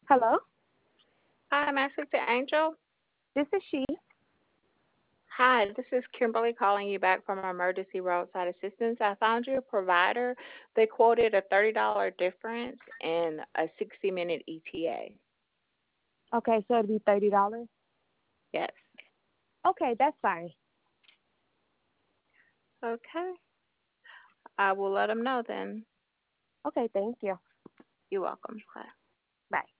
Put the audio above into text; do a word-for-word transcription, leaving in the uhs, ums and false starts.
Hello, Hi, may I speak to Angel? this is she. Hi, this is Kimberly calling you back from Emergency Roadside Assistance. I found you a provider. They quoted a thirty dollars difference in a sixty minute E T A. Okay, so it'll be thirty dollars. Yes. Okay, that's fine. Okay. I will let them know then. Okay, thank you. You're welcome. Bye. Bye.